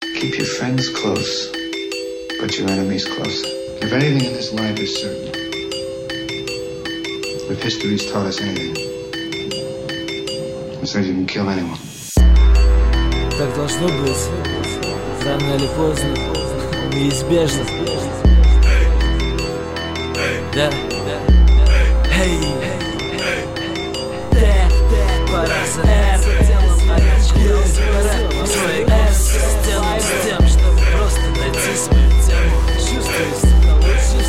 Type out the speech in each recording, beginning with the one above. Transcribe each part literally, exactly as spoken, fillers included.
Keep your friends close, but your enemies closer. If anything in this life is certain, if history's taught us anything, it says you can kill anyone. Так должно быть. Рано или поздно. Неизбежно. Да. Эй. Пора за делом горячку. Пора свой эс сделать с тем, чтобы просто найти свою тему. Чувствуешь себя лучше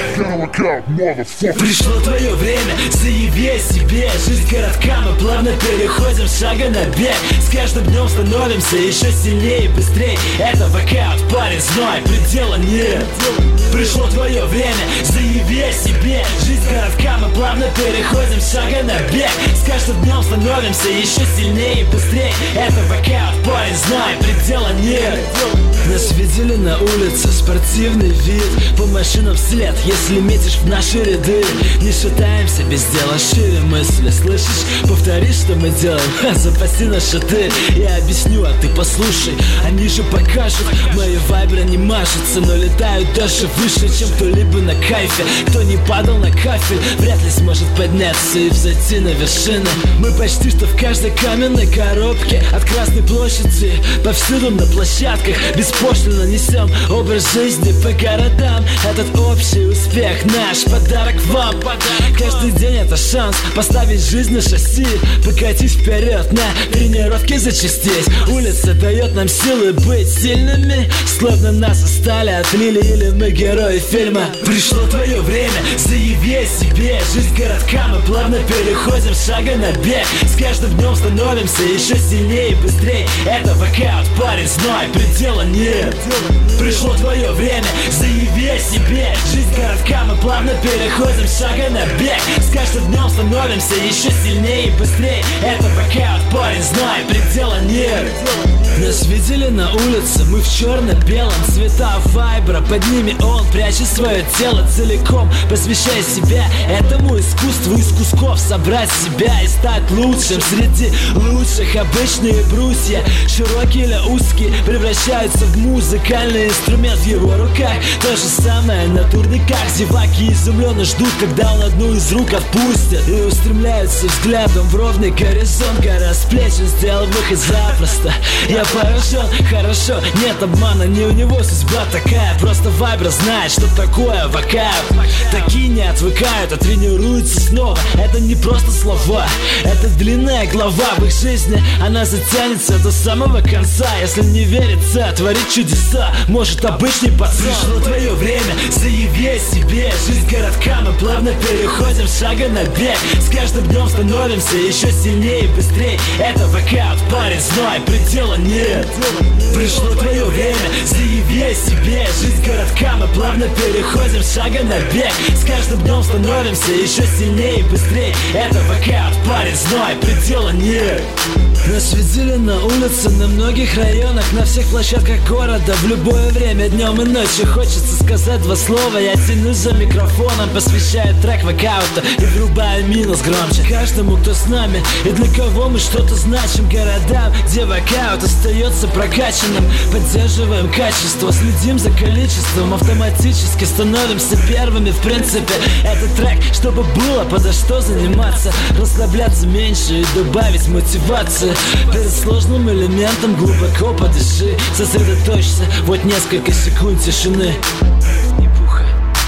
всех. Пришло твое время, заяви о себе. Жизнь городка, мы плавно переходим с шага на бег. С каждым днем становимся еще сильнее и быстрее. Это воркаут, парень, зной, предела нет. Пришло твое время, заяви о себе. Жизнь городка, мы плавно переходим с шага на бег. С каждым днем становимся еще сильнее и быстрее. Это воркаут, парень, знай, предела нет. Нас видели на улице, спортивный вид. По машинам вслед, если метишь в наши ряды. Не шатаемся без дела, шире мысли. Слышишь? Повтори, что мы делаем. Ха, запаси на шаты. Я объясню, а ты послушай. Они же покажут. Мои вайбры не мажутся, но летают даже выше, чем кто-либо на кайфе. Кто не падал на кафель, вряд ли сможет подняться и взойти на вершины. Мы почти что в каждой каменной коробке. От Красной площади повсюду на площадках. Беспошлино несем образ жизни по городам. Этот общий успех, наш подарок вам. Каждый день это шанс поставить жизнь на шасси. Покатись вперед, на тренировке зачастить. Улица дает нам силы быть сильными. Словно нас устали, отлили, или мы герои фильма. Пришло твое время, заяви о себе. Жизнь городка, мы плавно переходим с шага на бег. С каждым днем становимся еще сильнее и быстрее. Это воркаут, парень, зной, предела нет. Пришло твое время, заяви о себе. Жизнь городка, мы плавно переходим с шага на бег. С каждым днем становимся еще сильнее и быстрее. Это воркаут, парень, знай, предела нет. Нас видели на улице, мы в черно-белом. Цвета вайбра, под ними он прячет свое тело целиком, посвящая себя этому искусству. Из кусков собрать себя и стать лучшим среди лучших. Обычные брусья, широкие или узкие, превращаются в музыкальный инструмент в его руках. То же самое на турниках. Зеваки изумленно ждут, когда он одну из рук отпустит, и устремляются взглядом в ровный горизонт. Гора с плеч, он сделал выход запросто. Я поражен, хорошо, нет обмана, не у него судьба такая. Просто вайбер знает, что такое воркаут. Такие не отвыкают, а тренируются снова. Это не просто слова, это длинная глава в их жизни. Она затянется до самого конца. Если не верится, творит чудеса может обычный пацан. Пришло твое время, заяви о себе. Жизнь городка, мы плавно переходим с шага на бег. С каждым днем становимся еще сильнее и быстрее. Это воркаут, парень, зной, предела нет. Пришло твое время, заяви о себе. Жизнь городка, мы плавно переходим с шага на бег. С каждым днем становимся еще сильнее и быстрее. Это воркаут, парень, зной, предела нет. Нас видели на улице, на многих районах, на всех площадках города. В любое время, днем и ночью. Хочется сказать два слова, я тянусь за микрофоном, посвящаю трек воркаута и врубаю минус громче каждому, кто с нами и для кого мы что-то значим. Городам, где воркаут остается прокачанным. Поддерживаем качество, следим за количеством. Автоматически становимся первыми в принципе. Это трек, чтобы было подо что заниматься. Расслабляться меньше и добавить мотивации. Перед сложным элементом глубоко подыши. Сосредоточься, вот несколько секунд тишины. Не пуха.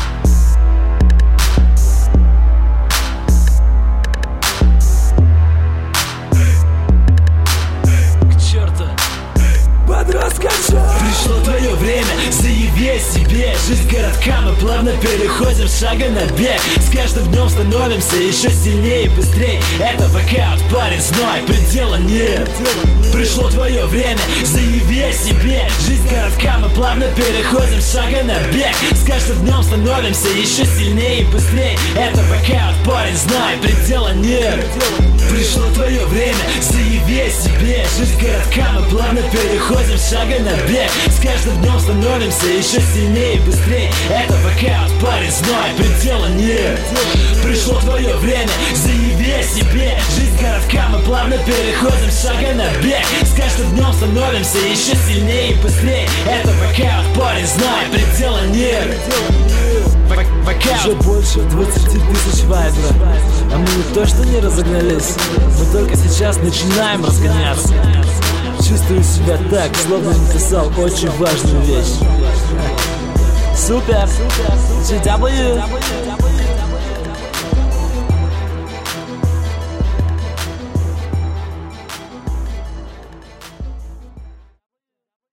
К черту. Подростка. Пришло твое время, заяви о себе. Жизнь городка, мы плавно переходим с шага на бег. С каждым днем становимся еще сильнее и быстрее. Это воркаут, парень, зной, предела нет. Пришло твое время, заяви о себе. Жизнь городка, городка мы плавно переходим с шага на бег. С каждым днем становимся еще сильнее и быстрее. Это воркаут, парень, знай, предела нет. Пришло твое время, заяви о себе. Жизнь городка мы плавно переходим с шага на бег. С каждым днем становимся еще сильнее и быстрее. Это воркаут, парень, знай, предела нет. Пришло твое время, заяви о себе. Жизнь городка мы плавно переходим с шага на бег. С каждым днем становимся еще сильнее и быстрее. Это воркаут, парень, знай, предела нет. Уже больше двадцати тысяч вайбра, а мы не то что не разогнались, мы только сейчас начинаем разгоняться. Чувствую себя так, словно написал очень важную вещь. Супер! джи дабл ю